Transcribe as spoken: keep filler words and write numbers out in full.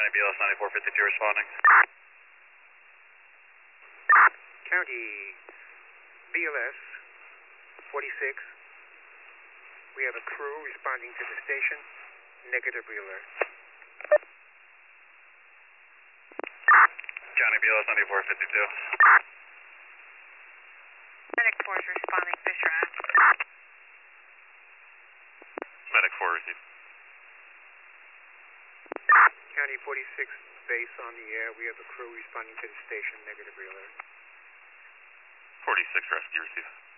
County B L S ninety-four fifty-two responding. County B L S forty-six. We have a crew responding to the station. Negatively alert. County B L S ninety-four fifty-two. Medic four is responding, Fisher Ave. Medic four received. County forty-six base on the air. We have a crew responding to the station. Negatively alert. forty-six rescue received.